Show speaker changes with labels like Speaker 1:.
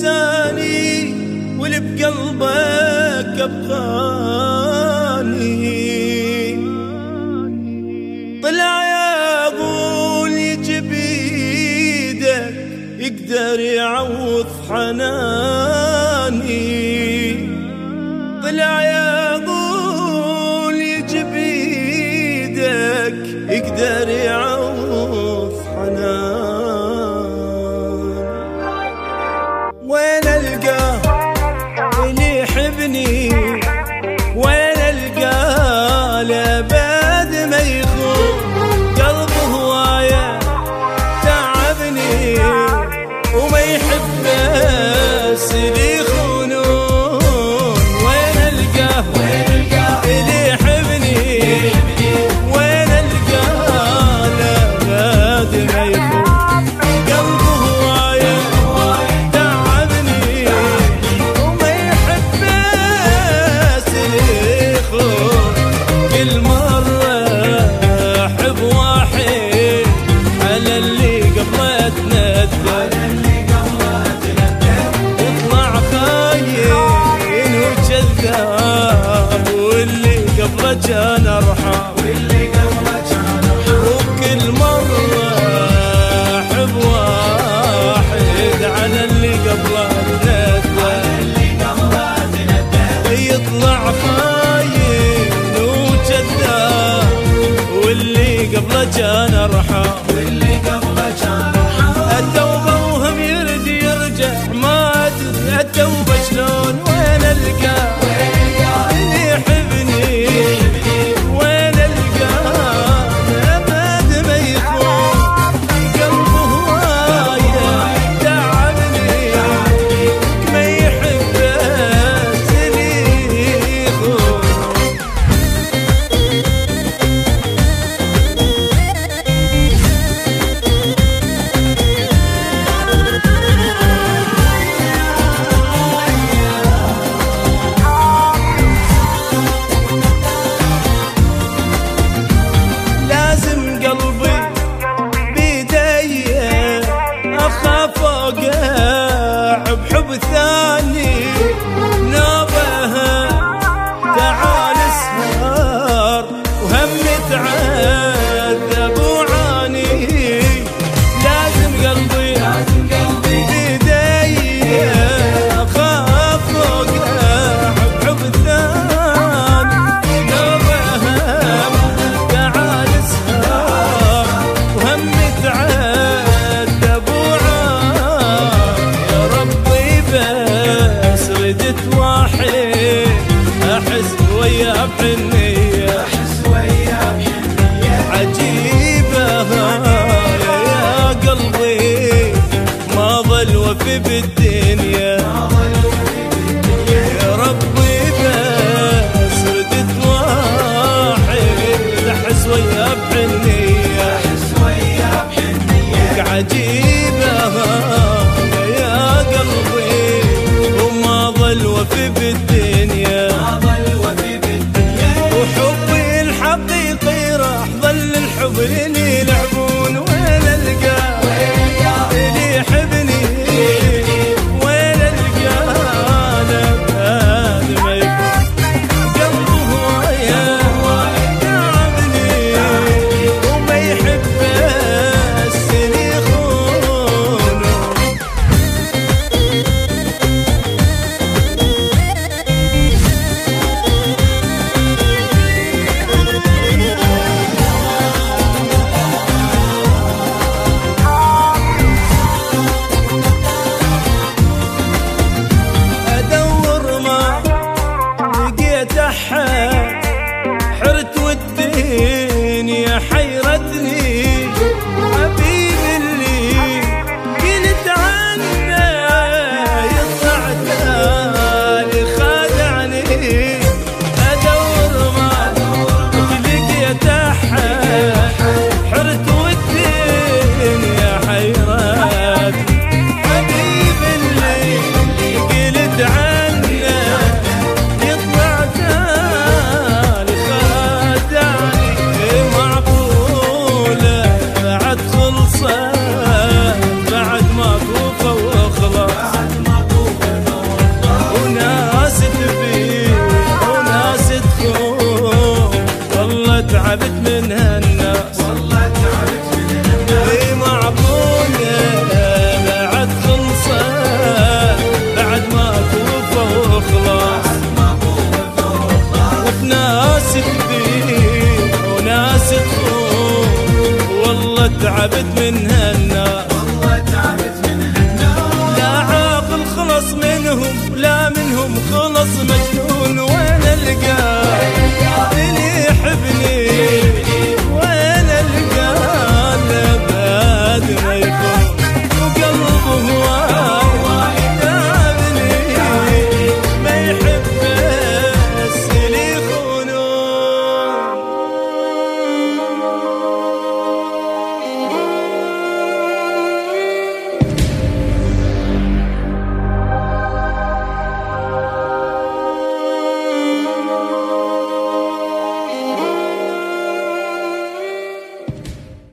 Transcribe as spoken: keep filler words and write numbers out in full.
Speaker 1: نساني واللي بقلبك أبغاني. طلع يا أقول يجي بيدك يقدر يعوض حناني. طلع يا أقول يجي بيدك يقدر يعوض حناني. وين ألقاه اللي يحبني؟ وين ألقاه لأبد ما يخون؟ قلبه هواية تعبني وما يحب بس اللي يخونون. وين ألقاه اللي يحبني؟ وين ألقاه لأبد ما يخون؟ واللي قبله كان أرحم واللي قبله كان أرحم. وكل مرة أحب واحد على اللي قبله تندى. يطلع خاين وكذاب واللي قبله كان أرحم واللي قبله كان أرحم. التوبة وهم يرد يرجع ما أدري التوبة شلون. وين ألقاه بحب ثاني نابها تعال اسهر وهم تعذب وعاني. لازم قلبي بيدي اخاف وقع بحب ثاني نابها تعال اسهر وهم تعذب واحد أحس ويا بحنية أحس ويا بحنية عجيبة يا قلبي ما ظل وفي بالدنيا. يا ربي بس ردت واحد أحس ويا بحنية أحس ويا بحنية عجيبة يا قلبي وفي بالدنيا. وحبي الحقيقي راح ظل الحب اللي يلعبون. وين ألقاه اللي يحبني؟ وين ألقاه لأبد ما يكون؟ قلبه هواية تعبني وما يحب بس اللي يخونه. تعبت من هالنار،
Speaker 2: والله تعبت من هالنار.
Speaker 1: لا عاقل خلص منهم، لا منهم خلص من